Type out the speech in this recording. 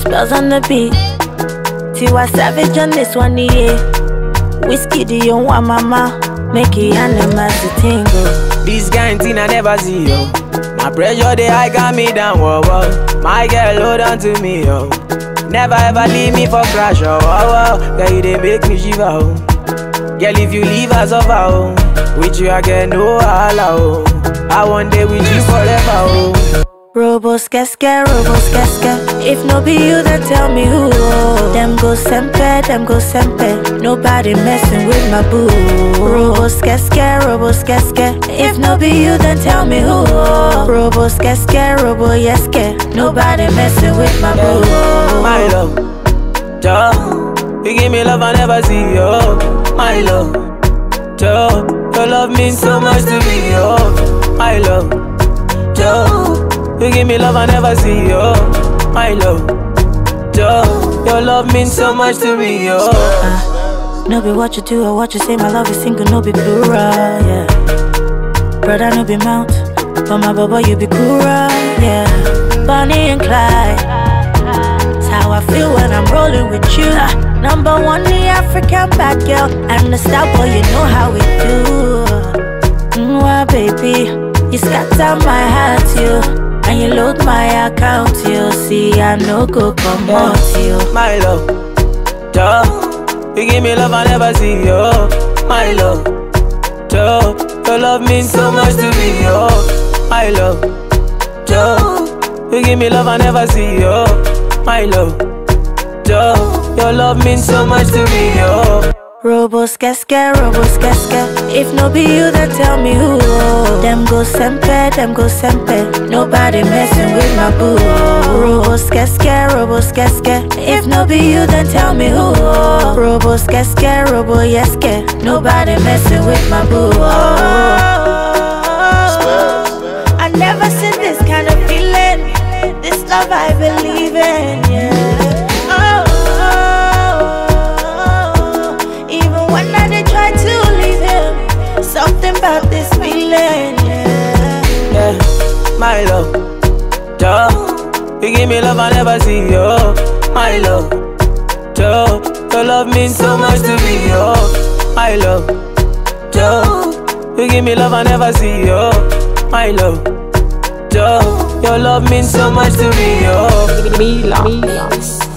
spells on the beat. Tiwa Savage on this one, yeah. Whiskey, the young one, mama. Make it animals to tingle. This kind thing I never see, yo. My pressure, the high got me down, whoa, whoa. My girl, hold on to me, yo. Never ever leave me for crash, oh, oh, oh. Girl, you they make me shiver, oh. Girl, if you leave us over, oh. With you, I get no holla, oh. I want day with you forever, oh. Robos casca, if no be you, then tell me who. Them go sempe, nobody messing with my boo. Robos casca, if no be you, then tell me who. Robos casca, nobody messing with my boo. My love, Joe, you give me love I never see, yo. My love, Joe, your love means so much to me, yo. My love, Joe, you give me love I never see, yo. My love, Joe, your love means so much to me, yo. No be what you do or what you say, my love is single, no be plural, yeah. Brother, no be mount, but my baba, you be cool, yeah. Bonnie and Clyde, that's how I feel when I'm rolling with you. Number one, the African bad girl, and the star boy, you know how we do. Mwah, baby, you scatter my heart, you. And you load my account, you see I no go come out, you. My love, Joe, you give me love I never see, yo. My love, Joe, your love means so much to me, yo. My love, Joe, you give me love I never see, yo. My love, Joe, your love means so much to me, yo. Robos casca, if no be you, then tell me who. Them go sempe, nobody messing with my boo. Robos casca, if no be you, then tell me who. Robos casca, nobody messing with my boo. I never seen this kind of feeling, this love I believe in, yeah. Something about this feeling, yeah. Yeah, my love, Joe, you give me love I never see, yo. My love, Joe, your love means so much to me, yo. My love, Joe, you give me love I never see, yo. My love, Joe, your love means so much to me, yo. Milan.